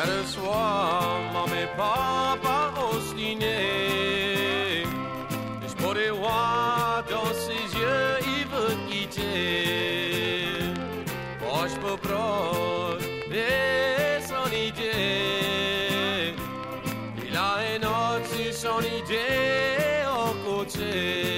Hier soir, maman et papa ostinés. Je pourrais voir dans ses yeux, il veut quitter. Proche pour proche, et son idée. Il a une autre sur son idée au côté.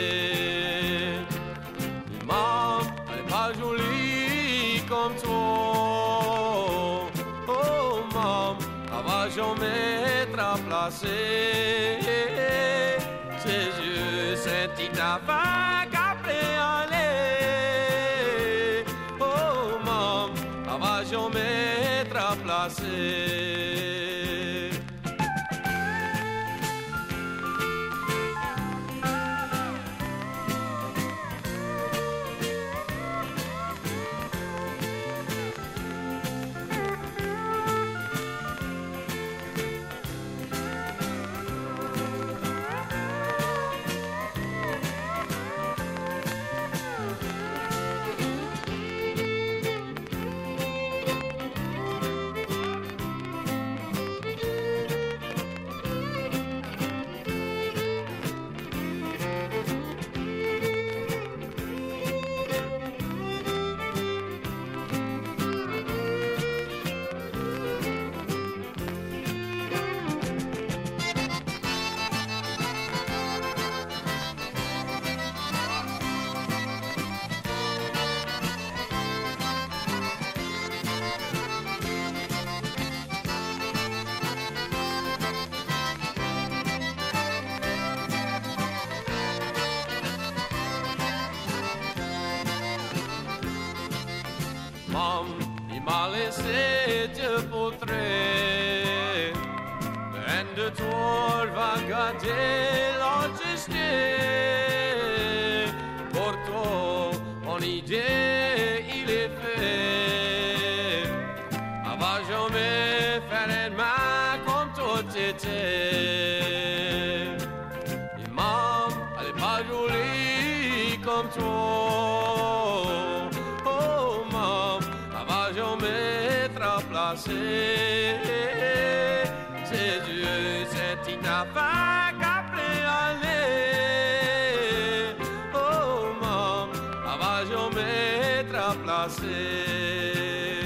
Maman, elle n'est pas jolie comme toi. Oh, maman, elle va jamais te remplacer. Ses yeux, c'est ta vague après aller. Oh, maman, elle va jamais te remplacer. Il m'a laissé te poutrer. And de toi va garder l'enregistré. Pour toi, mon idée, il est fait. Elle va jamais faire une main comme toi t'étais. Et maman, elle est pas jolie comme toi. Oh, maman, elle va jamais te remplacer. Ses yeux, c'est ta vague après aller. Oh, maman, elle va jamais te remplacer.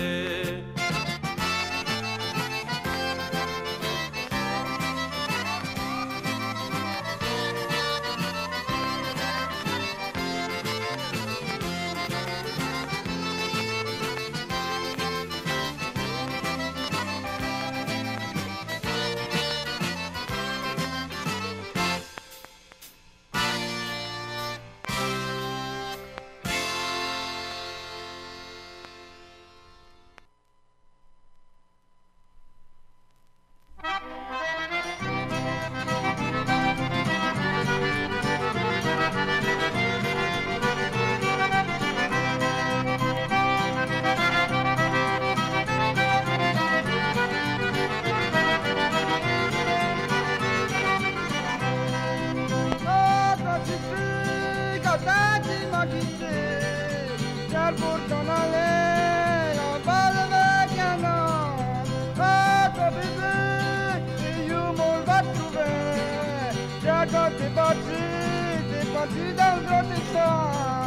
T'es parti dans le grand étang.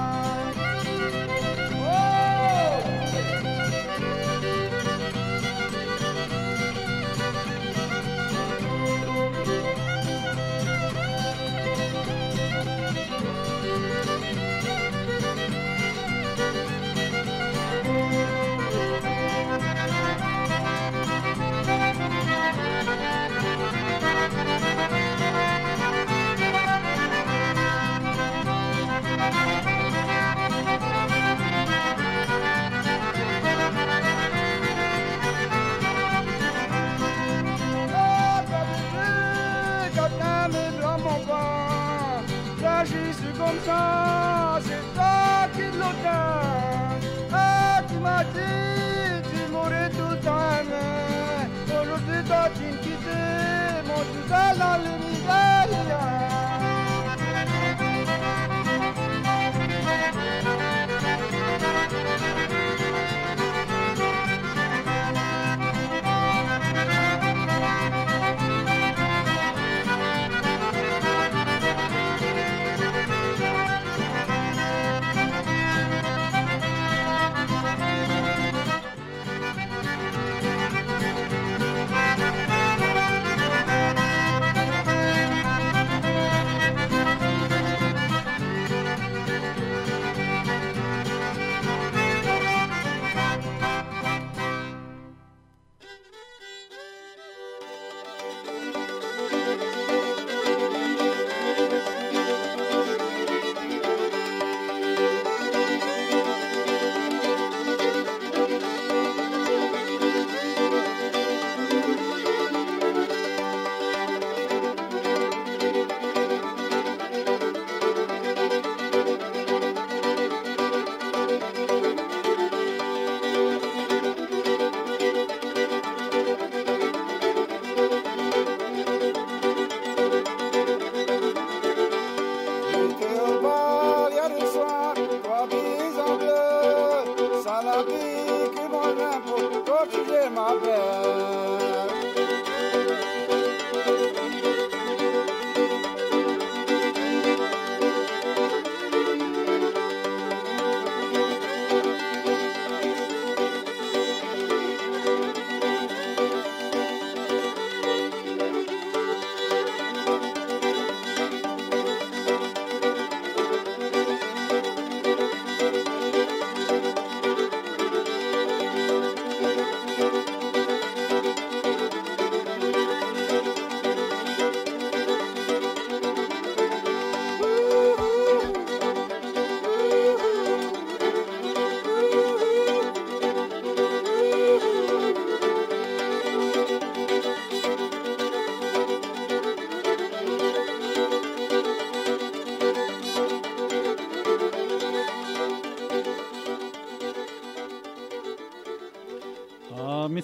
J'agis comme ça, c'est toi qui l'auteur. Ah, tu m'as dit, tu m'aurais tout le temps aimé. Aujourd'hui, toi, tu me quittes, mon tout seul dans le misère.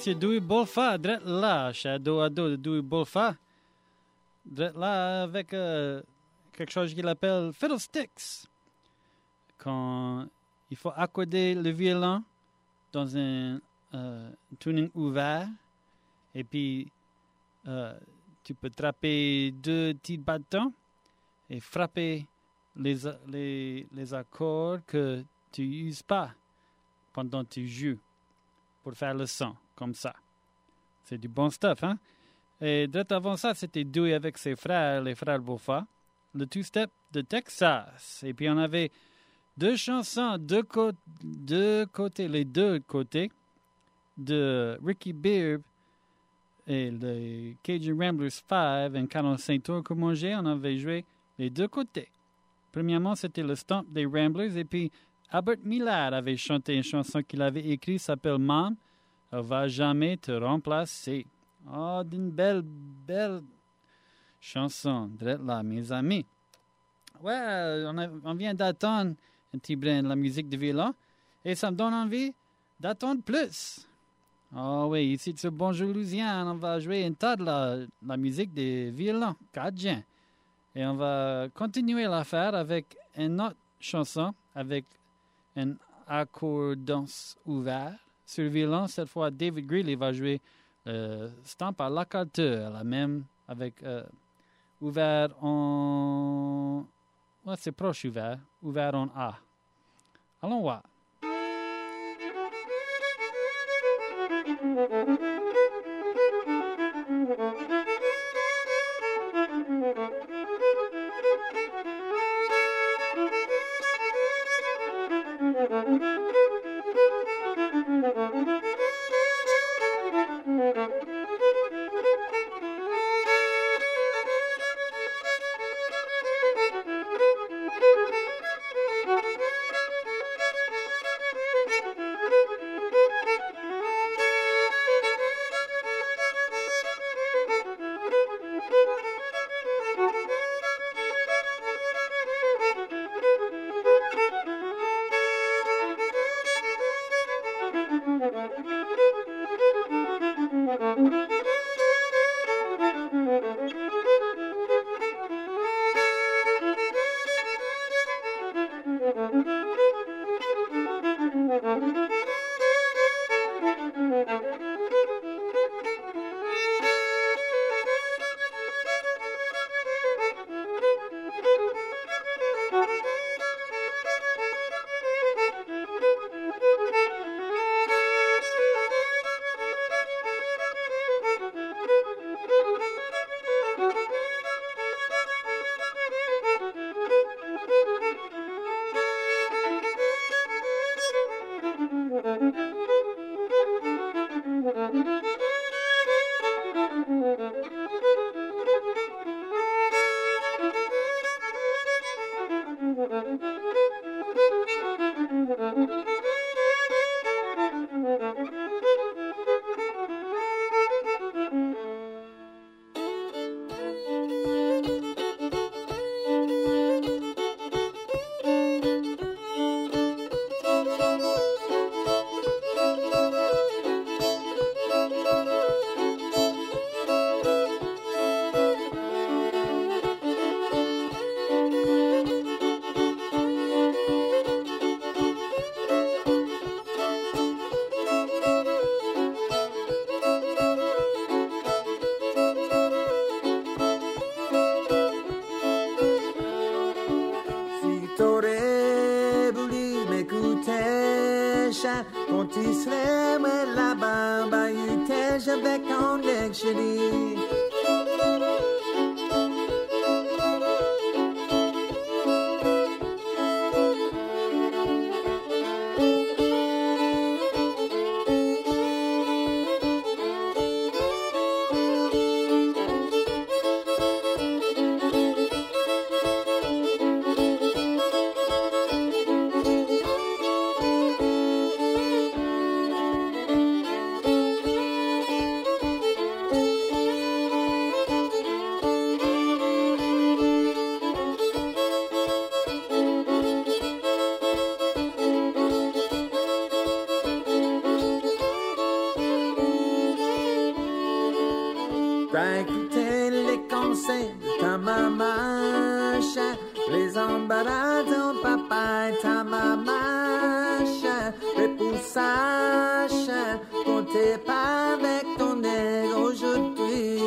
Monsieur Dewey Bolfa, drette là, shadow à dos de Dewey Bolfa. Drette là avec quelque chose qu'il appelle fiddlesticks. Quand il faut accorder le violon dans un tuning ouvert, et puis tu peux trapper 2 petits bâtons et frapper les accords que tu n'uses pas pendant que tu joues pour faire le son, comme ça. C'est du bon stuff, hein? Et direct avant ça, c'était Dewey avec ses frères, les frères Bolfa, le two-step de Texas. Et puis on avait 2 chansons, les deux côtés de Ricky Beard et le Cajun Ramblers 5 en 45 tours comme on avait joué les 2 côtés. Premièrement, c'était le stomp des Ramblers et puis Albert Millard avait chanté une chanson qu'il avait écrite, s'appelle Mom, elle va jamais te remplacer. Oh, d'une belle chanson, drette là, mes amis. Ouais, on vient d'attendre un petit brin de la musique de violon et ça me donne envie d'attendre plus. Oh oui, ici sur Bonjour Louisiane, on va jouer un tas de la musique de violon, cajun. Et on va continuer l'affaire avec une autre chanson, avec un accordance ouvert sur le violon. Cette fois, David Greeley va jouer stamp à l'accorteur, la même, avec ouvert en... Ouais, c'est proche ouvert en A. Allons voir. T'as écouté les conseils de ta maman, chien. Les embarras de ton papa et ta maman, chien. Les poussas, chien. Comptez pas avec ton nègre aujourd'hui.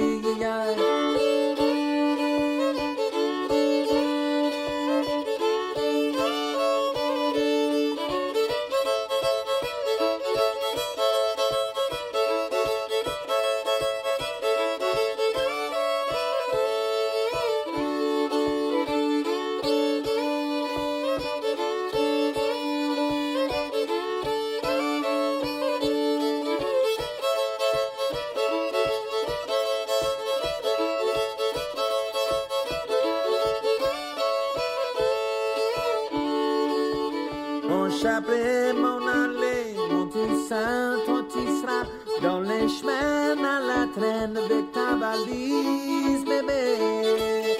Mon chapelet, mon allée, mon Toussaint, ton tisserand, dans les chemins à la traîne avec ta valise, bébé.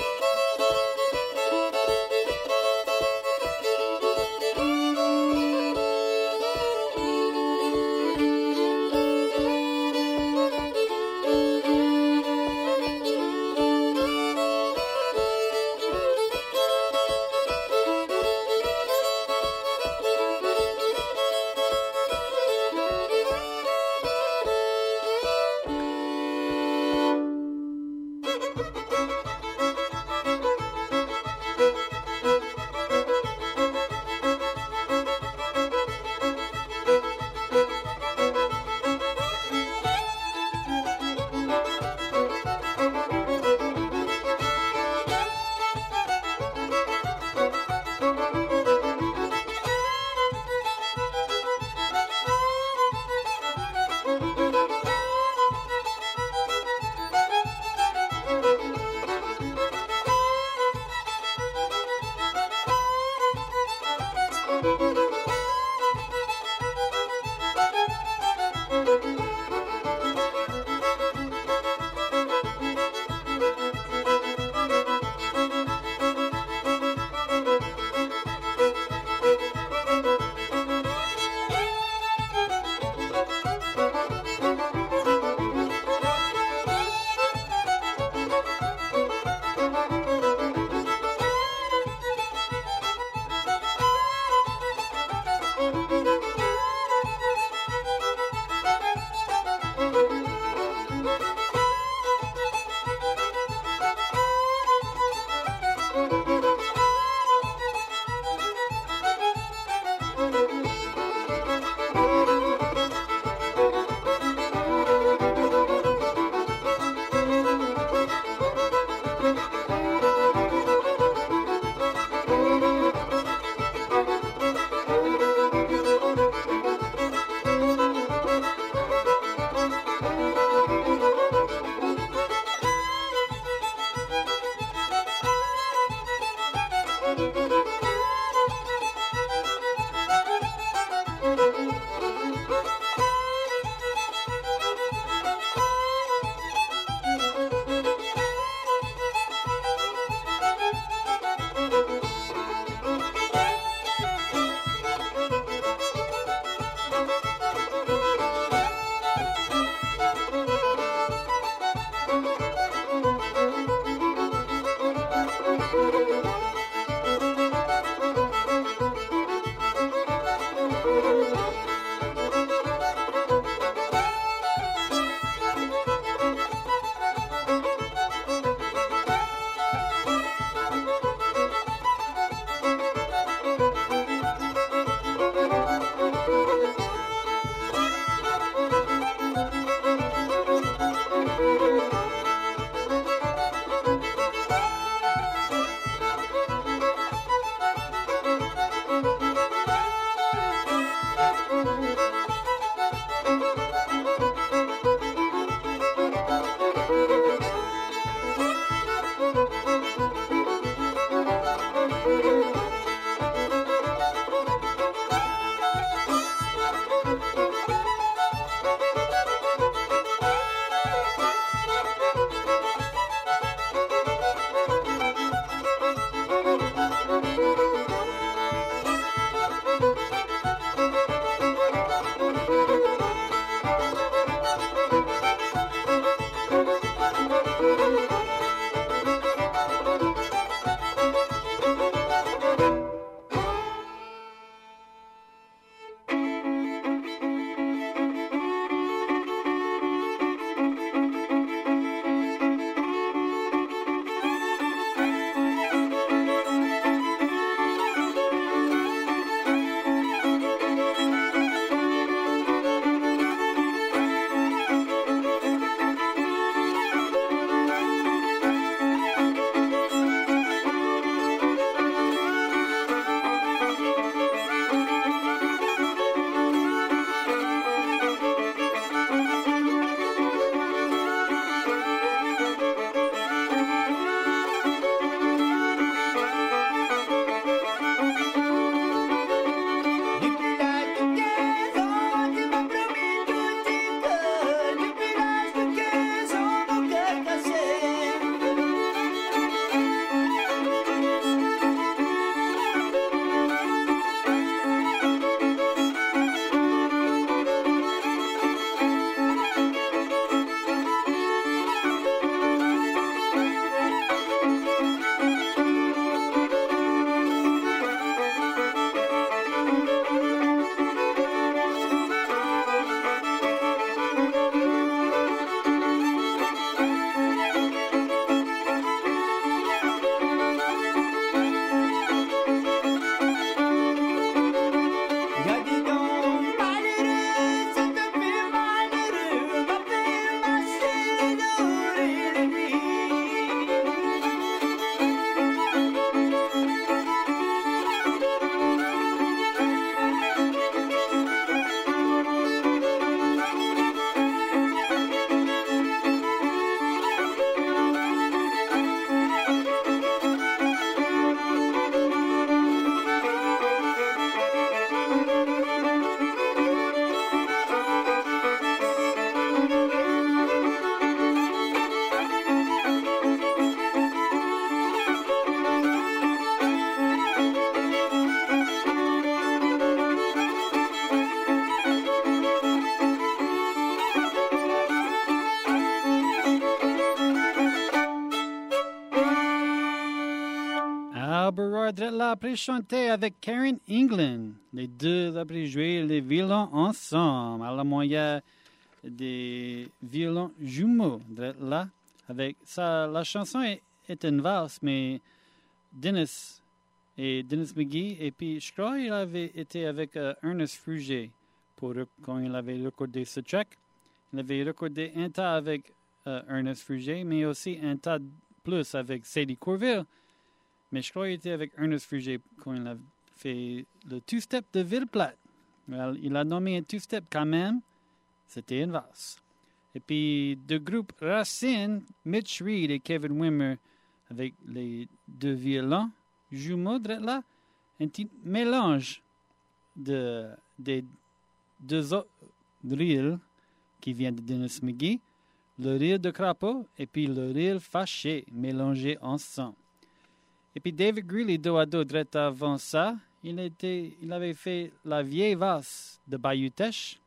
encore là après chanter avec Karen England. Les deux après jouer les violons ensemble. Alors moi il y a des violons jumeaux là avec ça. La chanson est une valse, mais Dennis McGee et puis je crois qu'il avait été avec Ernest Frugier quand il avait recordé ce track. Il avait recordé un tas avec Ernest Frugier, mais aussi un tas plus avec Sadie Corville. Mais je crois qu'il était avec Ernest Frugier quand il a fait le two-step de Ville-Platte. Well, il a nommé un two-step quand même. C'était une valse. Et puis, de groupe Racine, Mitch Reed et Kevin Wimmer avec les deux violons jumeaux là, un petit mélange des deux autres reels qui viennent de Dennis McGee, le reel de crapaud et puis le reel fâché mélangés ensemble. Et puis David Greeley, dos à dos, direct avant ça, il avait fait la vieille valse de Bayou Teche.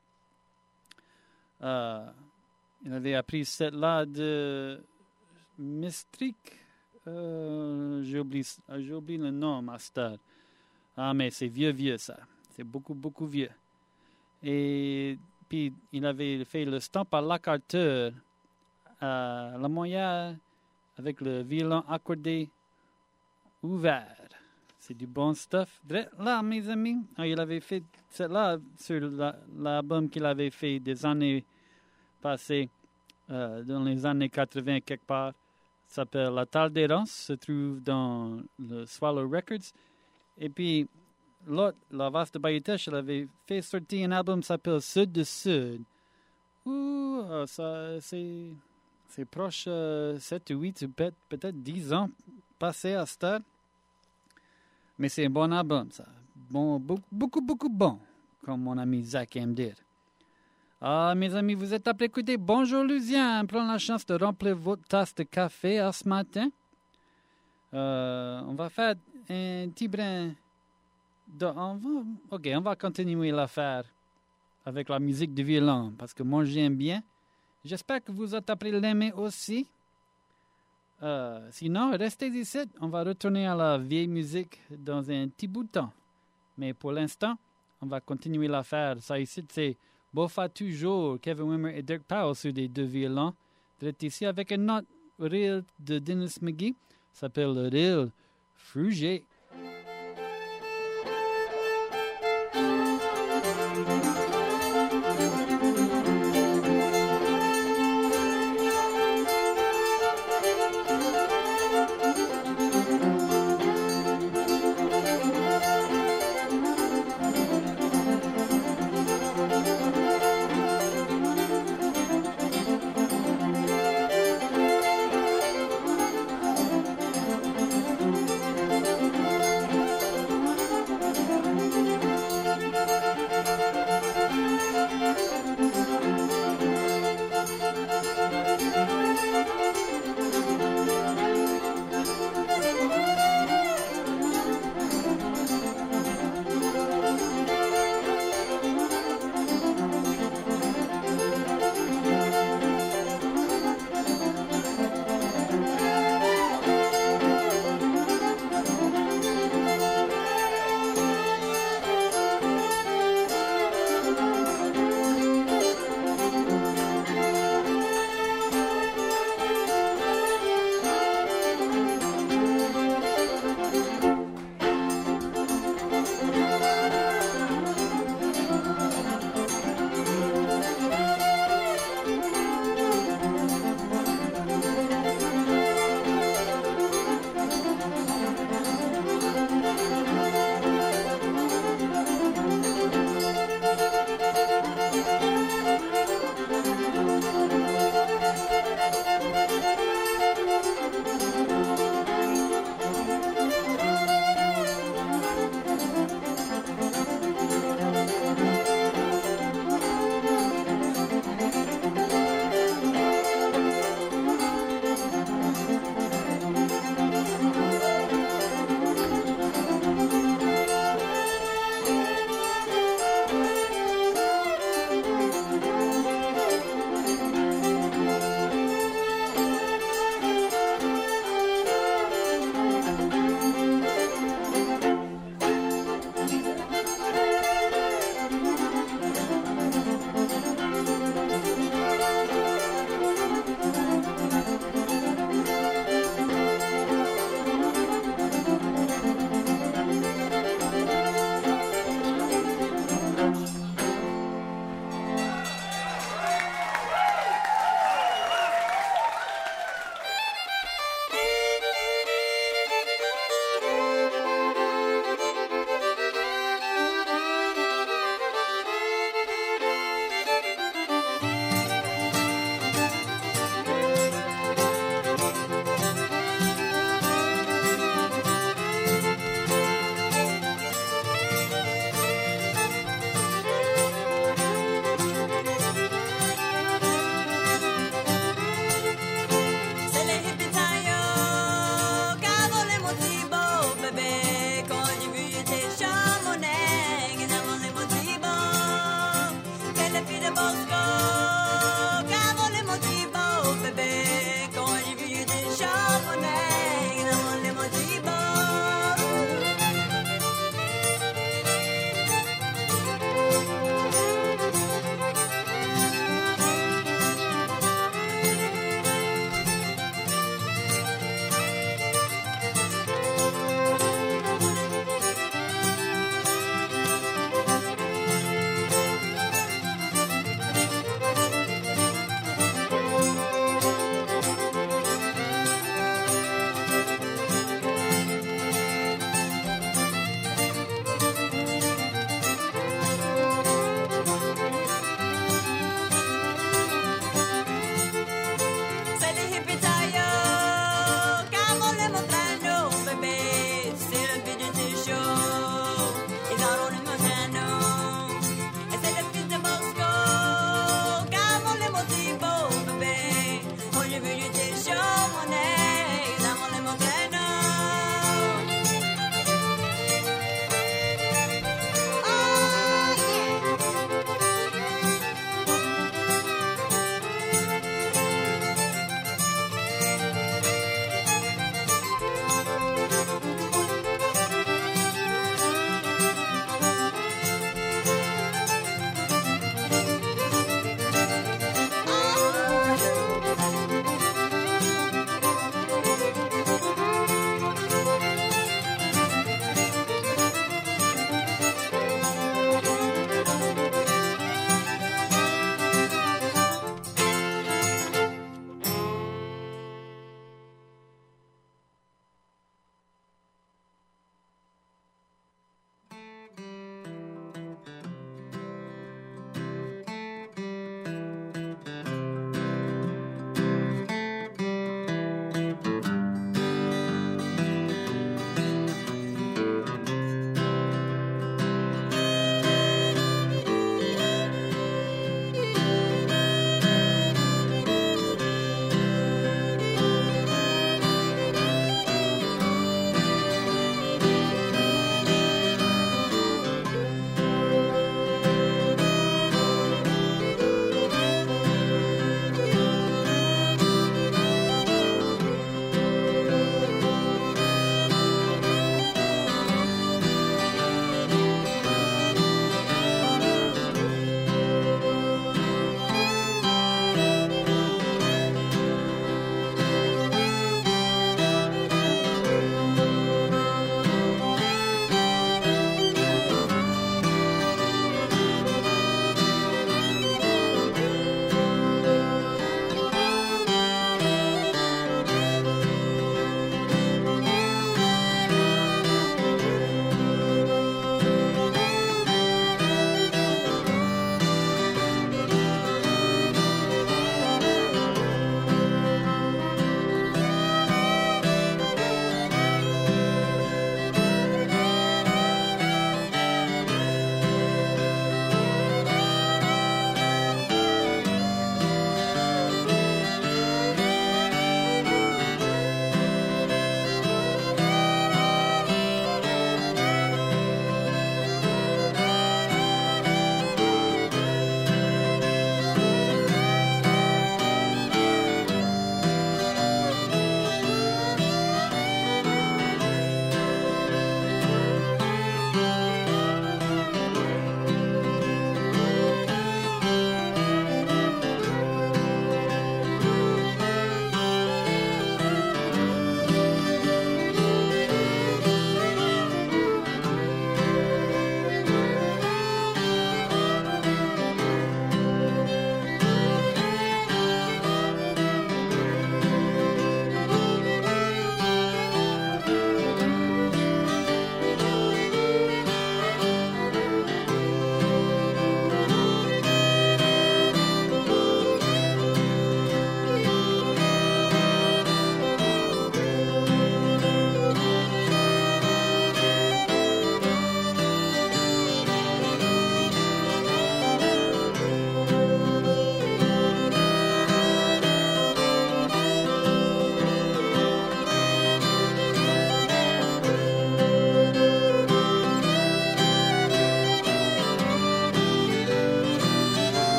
Il avait appris celle-là de Mistrick. J'ai oublié le nom, master. Ah, mais c'est vieux, ça. C'est beaucoup vieux. Et puis, il avait fait le stomp à l'accorteur à la moyenne avec le violon accordé ouvert. C'est du bon stuff. Là, mes amis, il avait fait celle-là sur l'album qu'il avait fait des années passées, dans les années 80 quelque part. Ça s'appelle La Tolérance, se trouve dans le Swallow Records. Et puis, l'autre, la valse de Bayou Teche, elle avait fait sortir un album qui s'appelle Sud de Sud. Ça, c'est proche 7 ou 8 ou peut-être 10 ans passés à cette heure. Mais c'est un bon album, ça. Bon, beaucoup bon, comme mon ami Zach aime dire. Ah, mes amis, vous êtes appelés à écouter Bonjour Lucien. Prenez la chance de remplir votre tasse de café ce matin. On va faire un petit brin. On va continuer l'affaire avec la musique de violon, parce que moi, j'aime bien. J'espère que vous êtes appris à l'aimer aussi. Sinon, restez ici. On va retourner à la vieille musique dans un petit bout de temps. Mais pour l'instant, on va continuer l'affaire. Ça ici, c'est Bofa toujours, Kevin Wimmer et Dirk Powell sur des deux violons. Direct ici avec un autre reel de Dennis McGee. Ça s'appelle le reel Frugier.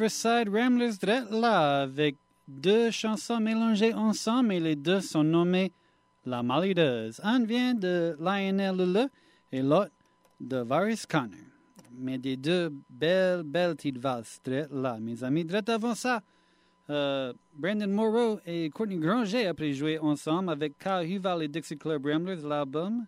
Riverside Ramblers drette là avec deux chansons mélangées ensemble et les deux sont nommées La Malideuse. Un vient de Lionel Lula et l'autre de Varys Connor. Mais des deux belles petites valses drette là, mes amis. Drette avant ça, Brandon Morrow et Courtney Granger après jouer ensemble avec Kyle Huval et Dixie Club Ramblers, l'album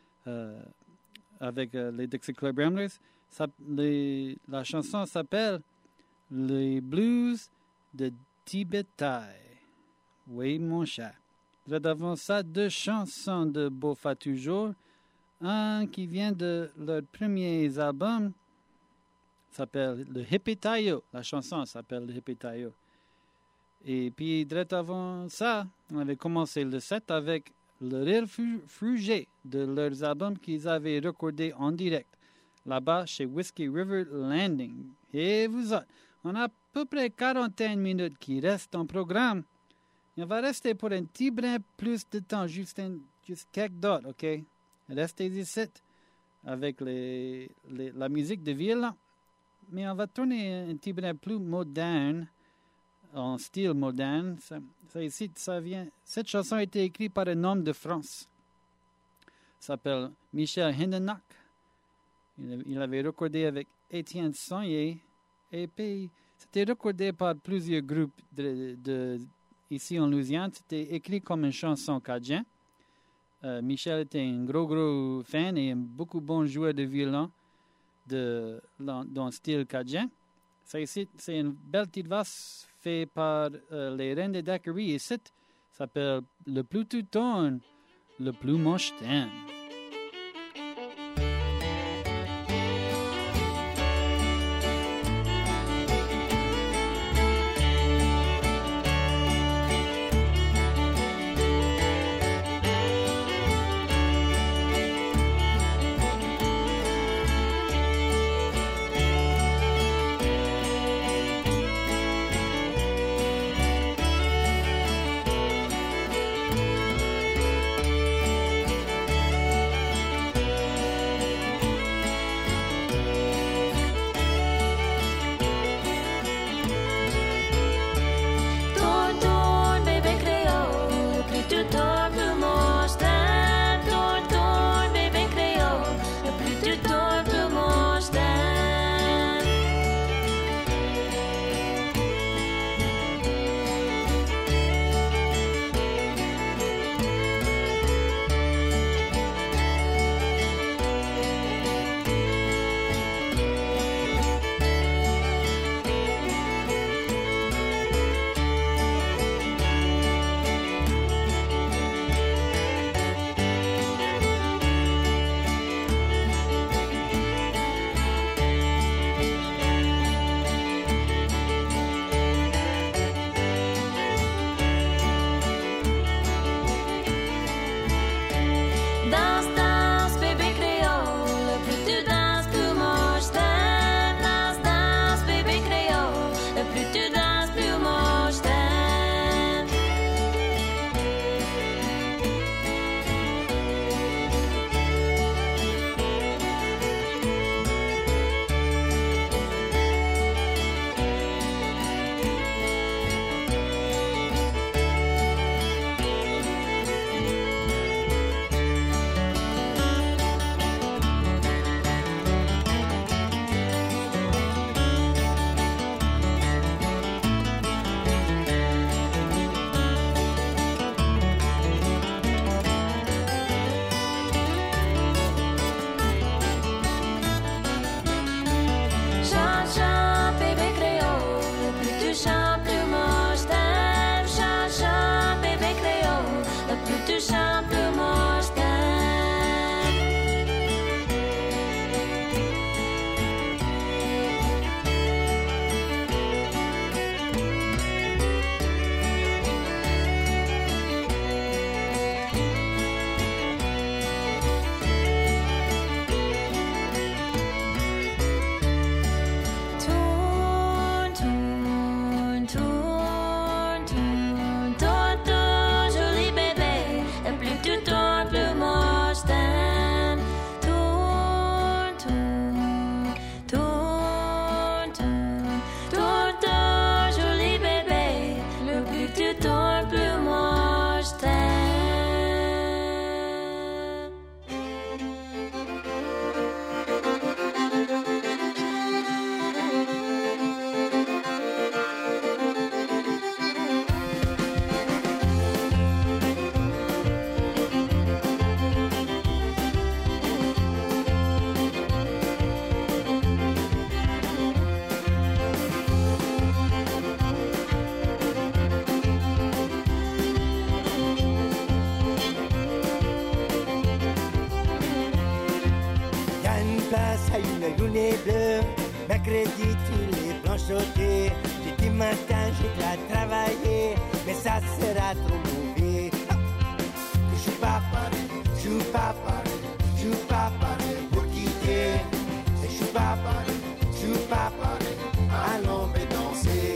avec les Dixie Club Ramblers. La chanson s'appelle Les Blues de Tibetaï. Oui, mon chat. Drette avant ça, deux chansons de Bofa toujours. Un qui vient de leur premier album s'appelle Le Hippitayo. La chanson s'appelle Le Hippitayo. Et puis, direct avant ça, on avait commencé le set avec le rire frugé de leurs albums qu'ils avaient recordés en direct, là-bas chez Whiskey River Landing. Et vous autres, on a à peu près 41 minutes qui restent en programme. Et on va rester pour un petit brin plus de temps, juste quelques d'autres, OK? Restez ici avec la musique de violon. Mais on va tourner un petit brin plus moderne, en style moderne. Cette chanson a été écrite par un homme de France. Il s'appelle Michel Hindenach. Il avait recordé avec Étienne Sonnier. Et puis, c'était recordé par plusieurs groupes ici en Louisiane. C'était écrit comme une chanson cajun. Michel était un gros fan et un beaucoup bon joueur de violon dans le style cajun. Ça ici, c'est une belle petite valse faite par les Reines de Daiquiri ici. Ça s'appelle Le plus tu tournes, le plus moi je t'aime. journée de mercredi, tu les blanches sautées. Jeudi matin, j'ai déjà travaillé, mais ça sera trop mauvais. Je suis pas paré, je suis pas paré, je suis pas paré pour quitter. Je suis pas paré, je suis pas paré, allons mais danser.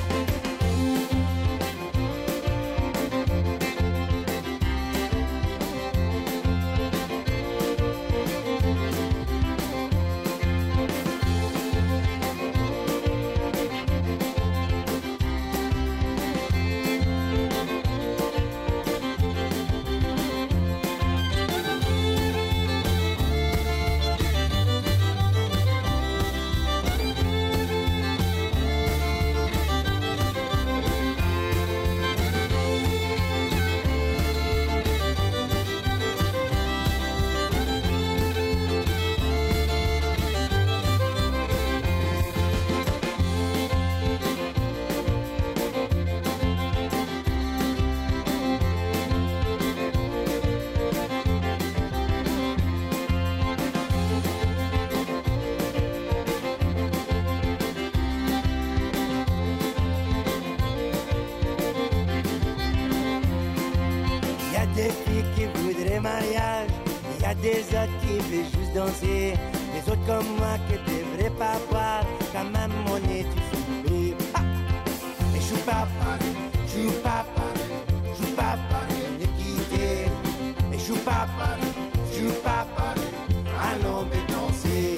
Des filles qui voudraient mariage, il y a des autres qui veulent juste danser. Les autres comme moi qui devraient pas boire, quand même mon nez tu souffles. Et je suis pas paré, je suis pas paré, je suis pas paré de quitter. Et je suis pas paré, je suis pas paré, allons mais danser.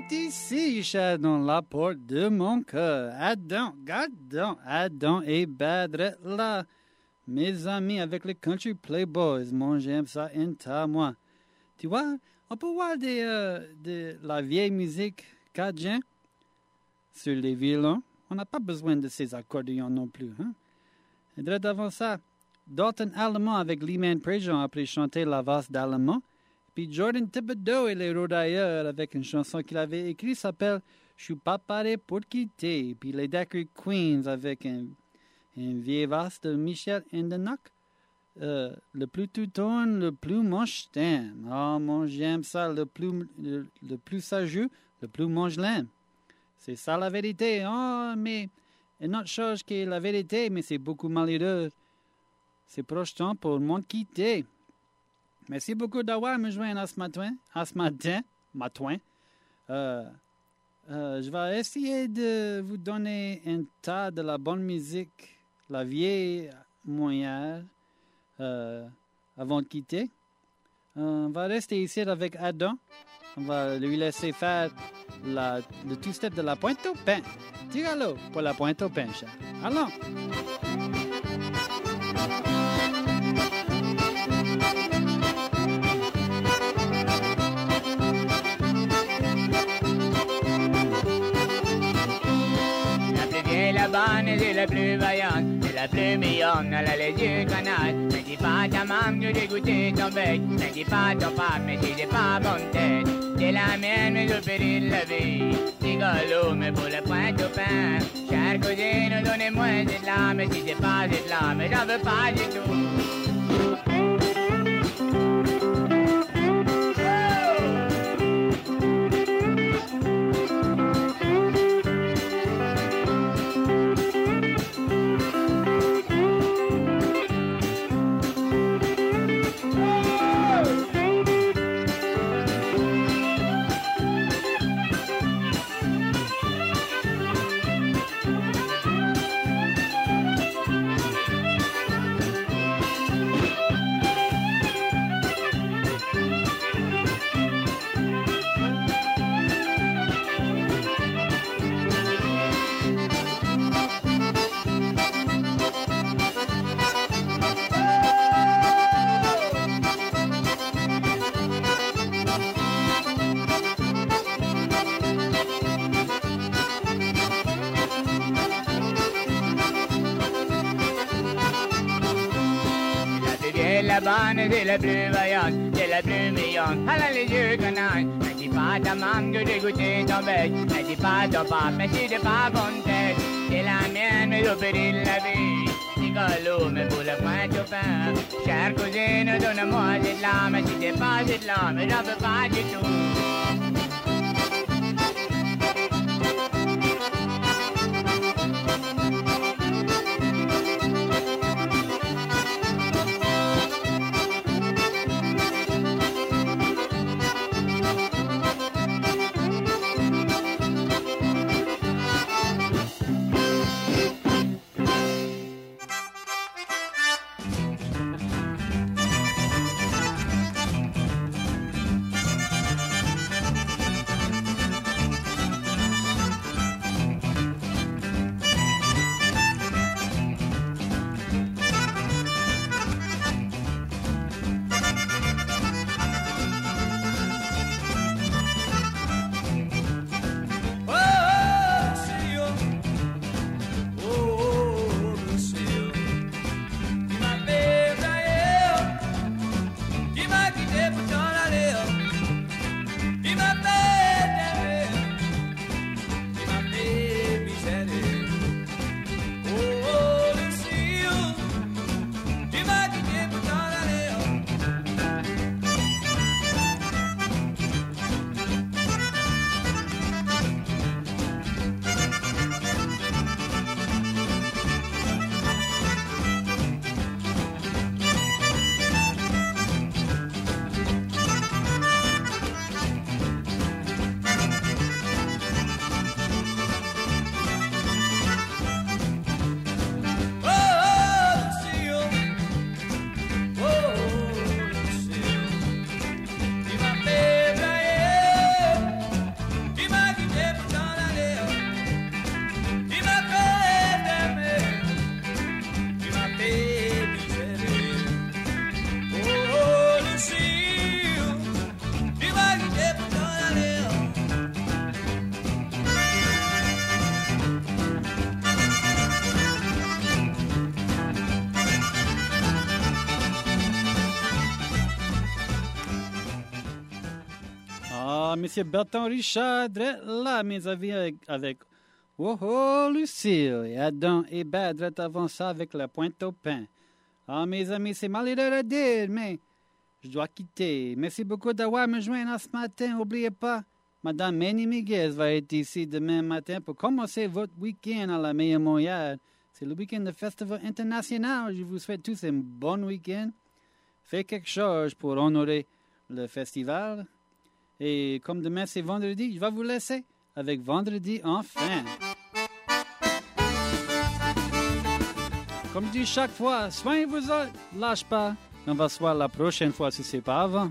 ici, chat, dans la porte de mon cœur. Adam et Badre là. Mes amis avec les Country Playboys, moi j'aime ça en tas, moi. Tu vois, on peut voir de la vieille musique cajun sur les violons. On n'a pas besoin de ces accordéons non plus. Hein? Et direct avant ça, Dalton Allemand avec Lee-Man Prejean après chanter la valse d'Allemand. Puis Jordan Thibodeau et les Rodailleurs avec une chanson qu'il avait écrite s'appelle « Je suis pas paré pour quitter ». Puis les Daiquiri Queens avec une vieille valse de Michel Endenac. Le plus tu tournes, le plus moi je t'aime. Oh, moi j'aime ça, le plus sageux, le plus moi je l'aime. C'est ça la vérité. Oh, mais une autre chose qui est la vérité, mais c'est beaucoup malheureux. C'est proche temps pour moi de quitter. Merci beaucoup d'avoir me joint ce matin. Je vais essayer de vous donner un tas de la bonne musique, la vieille moyenne, avant de quitter. On va rester ici avec Adam. On va lui laisser faire le two-step de la pointe au pain. Tire-le pour la pointe au pain, chat. Allons! La bonne, c'est la plus vaillante, c'est la plus mignonne, elle a les yeux canards. Ne dis pas à ta maman que j'ai goûté ton bec, ne dis pas à ton papa, mais si j'ai pas bonne tête. C'est la mienne, mais je péris de la vie. Rigolo, mais pour le point au pain. Chère cousine, donnez-moi cette là, mais si c'est pas cette là, mais j'en veux pas du tout. La bonne, c'est la plus vaillante, c'est la plus mignonne, elle a les yeux canards. Ne dis pas à ta maman que j'ai goûté ton bec, ne dis pas à ton papa, mais si j'ai pas bonne tête. C'est la mienne, mais je péris de la vie. Rigolo, mais pour le point au pain. Chère cousine, donne-moi cette là, mais si c'est pas cette là, mais j'en veux pas du tout. M. Bertrand Richard, là, mes amis, avec Oh, Lucille, et Adam et Badre avant ça avec la pointe au pain. Ah, mes amis, c'est malheureux à dire, mais je dois quitter. Merci beaucoup d'avoir me joint ce matin. N'oubliez pas, Madame Manny Miguez va être ici demain matin pour commencer votre week-end à la Meilleure Montréal. C'est le week-end de Festival International. Je vous souhaite tous un bon week-end. Faites quelque chose pour honorer le festival. Et comme demain, c'est vendredi, je vais vous laisser avec Vendredi enfin. Comme je dis chaque fois, soignez-vous autres, lâche pas. On va se voir la prochaine fois si c'est pas avant.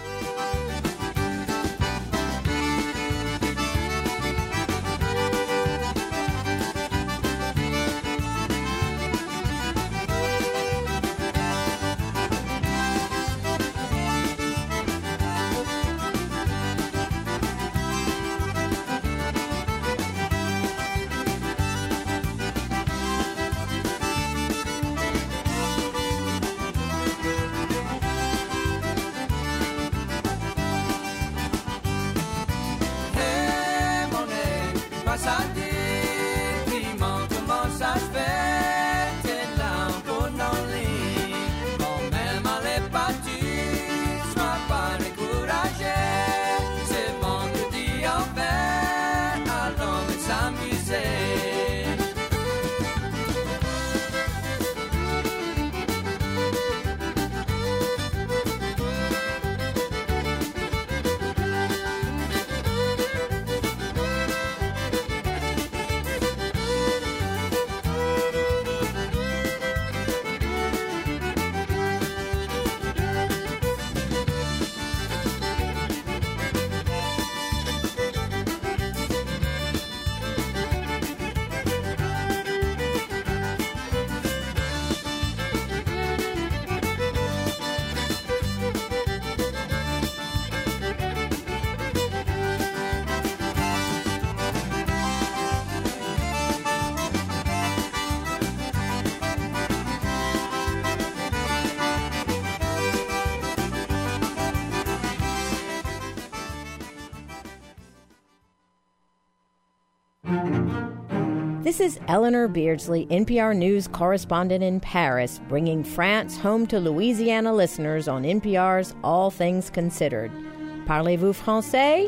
This is Eleanor Beardsley, NPR News correspondent in Paris, bringing France home to Louisiana listeners on NPR's All Things Considered. Parlez-vous français?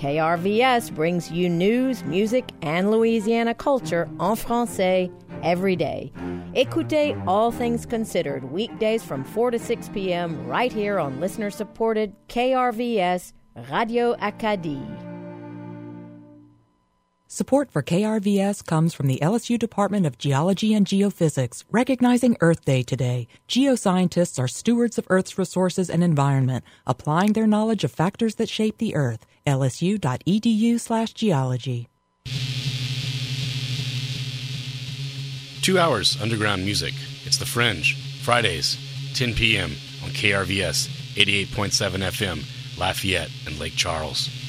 KRVS brings you news, music, and Louisiana culture en français every day. Écoutez All Things Considered weekdays from 4 to 6 p.m. right here on listener-supported KRVS Radio Acadie. Support for KRVS comes from the LSU Department of Geology and Geophysics, recognizing Earth Day today. Geoscientists are stewards of Earth's resources and environment, applying their knowledge of factors that shape the Earth. lsu.edu/geology. 2 hours underground music. It's The Fringe, Fridays, 10 p.m. on KRVS 88.7 FM, Lafayette and Lake Charles.